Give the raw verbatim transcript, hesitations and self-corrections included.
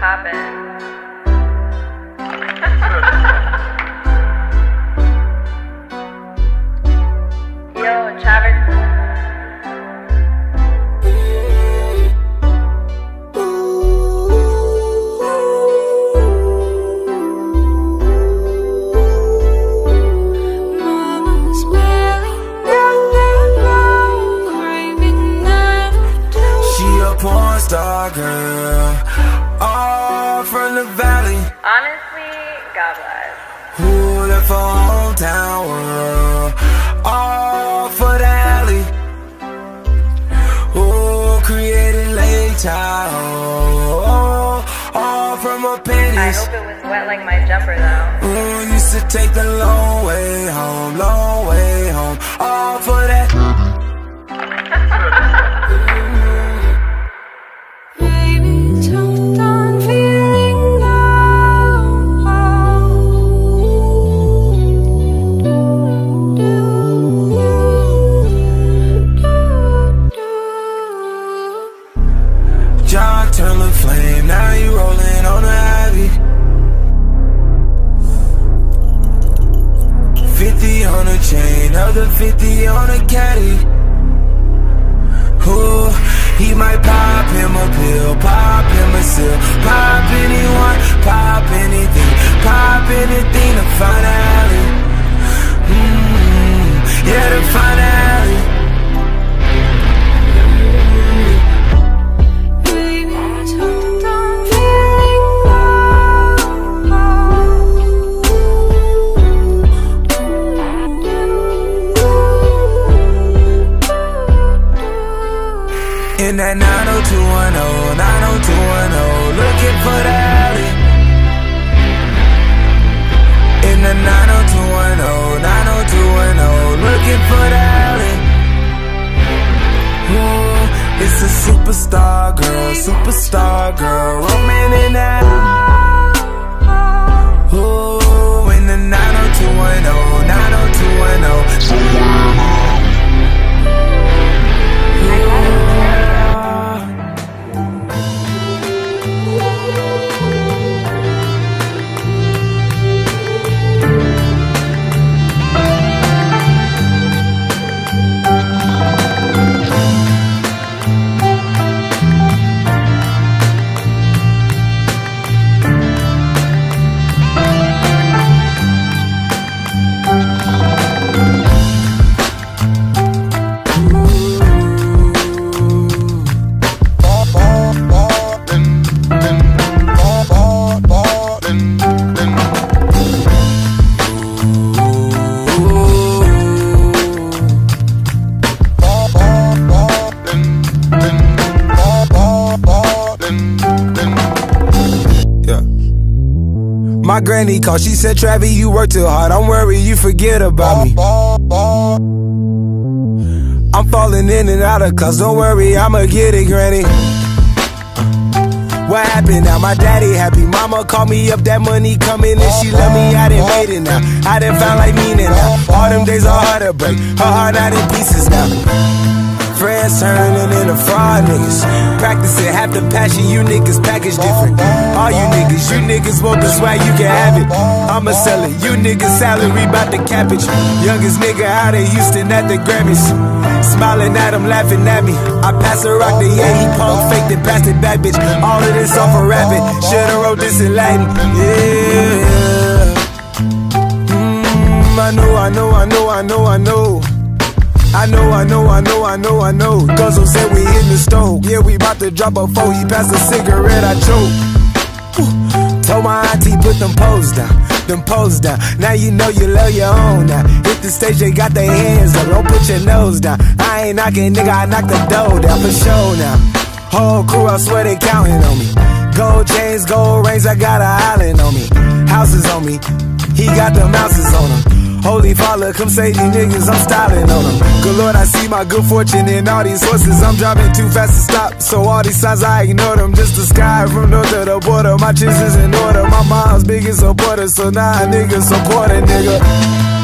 poppin'? Yo, Travis. Porn star girl, all from the valley. Honestly, God bless. Who left her hometown world, all for the alley. Who created late child, all, all from her pennies. I hope it was wet like my jumper though. Who used to take the long way home, long way home, all for that. John turned the flame, now you rolling on the ivy. Fifty on a chain, other fifty on a caddy. Ooh, he might pop him a pill, pop him a seal, pop anyone, pop anything, pop anything to find an alley. Mm, yeah, to find an alley. In that nine oh two one oh, nine oh two one oh, looking for the alley. In the nine oh two one oh, nine oh two one oh, looking for the alley. Ooh, it's a superstar girl, superstar girl, roaming in that. Ooh, in the nine oh two one oh, nine oh two one oh. My granny called, she said, Travis, you work too hard, I'm worried you forget about me. I'm falling in and out of class, don't worry, I'ma get it, granny. What happened now? My daddy happy, mama called me up, that money coming and she love me, I done made it now. I done found like meaning now, all them days are hard to break, her heart out in pieces now. Friends turning into fraud niggas, practicing half the passion, you niggas package different. All you niggas, you niggas want the swag, you can have it. I'ma sell it, you niggas salary bout the cabbage. Youngest nigga out of Houston at the Grammys, smiling at him, laughing at me. I pass a rock to yeah, he punk faked and passed it back, bitch. All of this off a rabbit, shoulda wrote this in Latin. Yeah, mm, I know, I know, I know, I know, I know. I know, I know, I know, I know, I know. Guzzle said we in the stove. Yeah, we bout to drop a four. He passed a cigarette, I choke. Ooh. Told my auntie put them poles down, them poles down. Now you know you love your own now. Hit the stage, they got their hands up. Don't put your nose down. I ain't knocking, nigga, I knock the door down for sure now. Whole crew, I swear they counting on me. Gold chains, gold rings, I got an island on me. Houses on me, he got them houses on him. Holy Father, come save these niggas, I'm styling on them. Good Lord, I see my good fortune in all these horses. I'm driving too fast to stop, so all these signs I ignore them. Just the sky from north to the border, my chips is in order. My mom's biggest supporter, so now nah, niggas support a nigga.